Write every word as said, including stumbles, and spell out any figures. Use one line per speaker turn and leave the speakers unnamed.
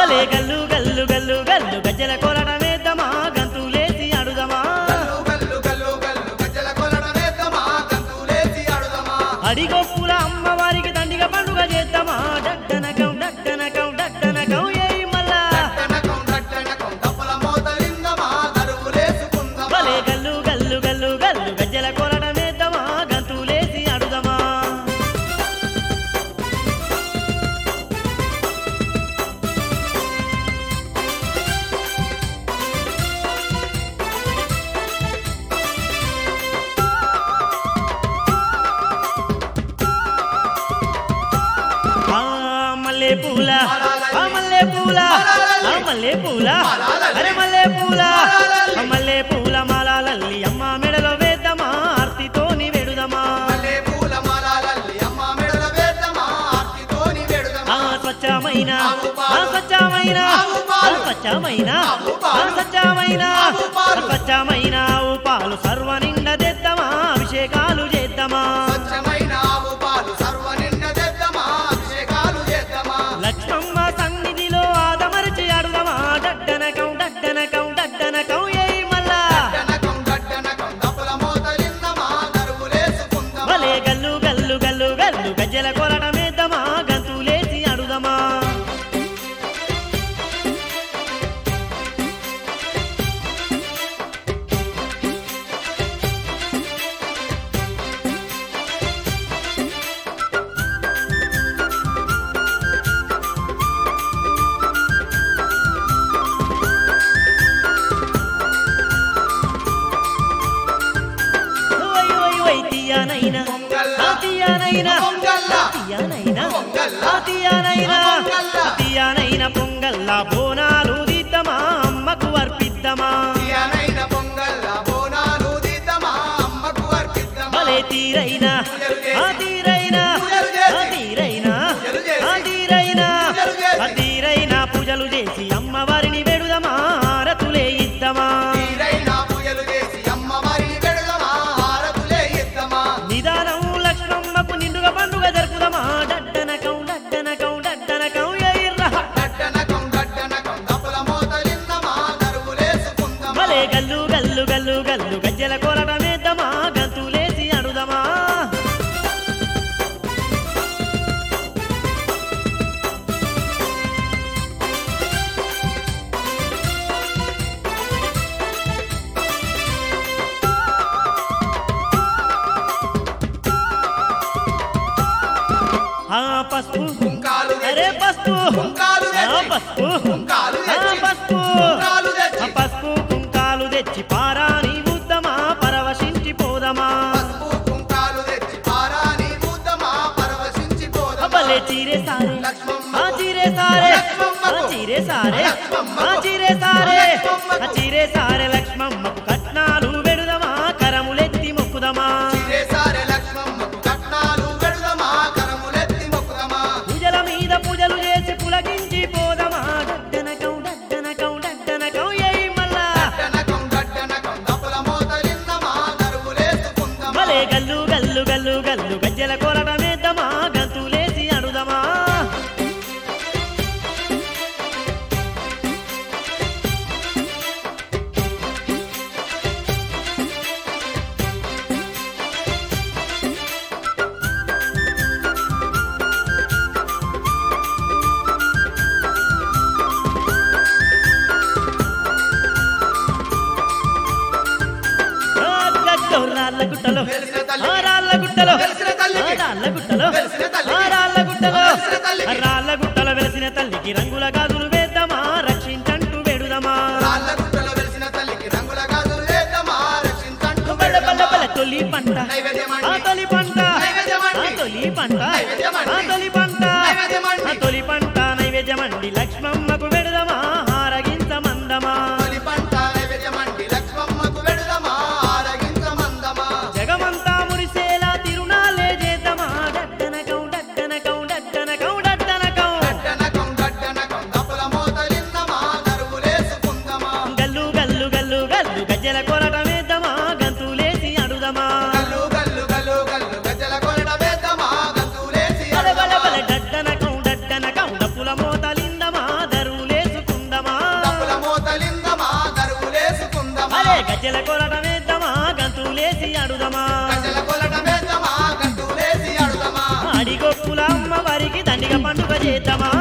భలే గల్లు గల్లు గల్లు గల్లు గజ్జల కోలటమేద్దామా గంతులేసి అడుదమా అడిగొప్పుల అమ్మవారికి దండిగ పండుగ చేద్దామా డడ్డనకం డడ్డనకం డడ్డనకం ఏయ్ మల్లా భలే గల్లు గల్లు గల్లు గల్లు గజ్జల కోలటమేద్దామా గంతులేసి అడుదమా మల్లె పూల మల్లె పూల మల్లె పూల అరే మల్లె పూల మల్లె పూల మాలల్లి అమ్మ మెడలో వేద్దామా ఆర్తితోని వెడుదమా స్వచ్ఛమైన స్వచ్ఛమైన స్వచ్ఛమైన స్వచ్ఛమైన స్వచ్ఛమైన ఆవు పాలు సర్వ నిండా తెద్దామా అభిషేకాలు చేద్దామా లక్ష్మమ్మ సన్నిధిలో ఆదమరిచి అడుదమా డడ్డనకం డడ్డనకం డడ్డనకం ఏయ్ మల్లా భలే గల్లు గల్లు గల్లు గల్లు గజ్జల కోలటమేద్దామా గంతులేసి అడుదమా తీయనైనా తీయనైనా తీయనైనా తీయనైనా తీయనైనా పొంగల్లా బోనాలు దిద్దమా అమ్మకు అర్పిద్దమా భలే తీరైనా తీరైనా తీరైనా తీరైనా తీరైనా పూజలు చేసి అమ్మవారిని వెడుదమా హారతులే ఇద్దమా నిదానం లక్ష్మమ్మకు నిండుగా పండుగ జరుపుదమా డడ్డనకం డడ్డనకం డడ్డనకం ఎయిర్రా భలే గల్లు గల్లు గల్లు గల్లు గజ్జల కోలటమేద్దామా గంతులేసి అడుదమా పసుపు అరే పసుపు పసుపు పసుపు పసుపు కుంకాలు తెచ్చి పారాని ఉద్దమా పరవశించి పోదమా భలే చీరే సారే చీరే సారే చీరే సారే చీరే సారే చీరే సారే లక్ష్మమ్మకు కట్నాలు వెడుదమా కరములెత్తి మొక్కుదమా పూజలు చేసి పులకించి పోదమా డడ్డనకం డడ్డనకం డడ్డనకం ఏయ్ మల్లా భలే గల్లు గల్లు గల్లు గల్లు గజ్జల కోలటమేద్దామా గంతులేసి అడుదమా రాళ్ళ గుట్టలో రాళ్ళ గుట్టలో రాళ్ళ గుట్టలో రాళ్ళ గుట్టలో రాళ్ళ గుట్టలో వెలిసిన తల్లికి రంగుల గాజులు వేద్దామా రక్షించంటూ వెడుదమా తొలి పంట తొలి పంట తొలి పంట తొలి పంట తొలి పంట నైవేద్యమండి లక్ష్మమ్మకు వెడుదమా హారగించ మందమా జగమంతా మురిసేలా తిరునాలే చేద్దామా డడ్డనకం డడ్డనకం డడ్డనకం డడ్డనకం గల్లు గల్లు గల్లు గల్లు గజ్జల కోలటమేద్దామా గంతులేసి అడుదమా డడ్డనకం డడ్డనకం డప్పుల మోతలిందమా దరులే
గంతలిందమా దరువులేసుకుందమా
అరే గజ్జల కొలటమేద్దామా గంతులేసి అడుదమా
గజ్జల కొలటమేద్దామా గంతులేసి అడుదమా
అడిగొప్పుల అమ్మ వారికి దండిగా పండుగ చేద్దామా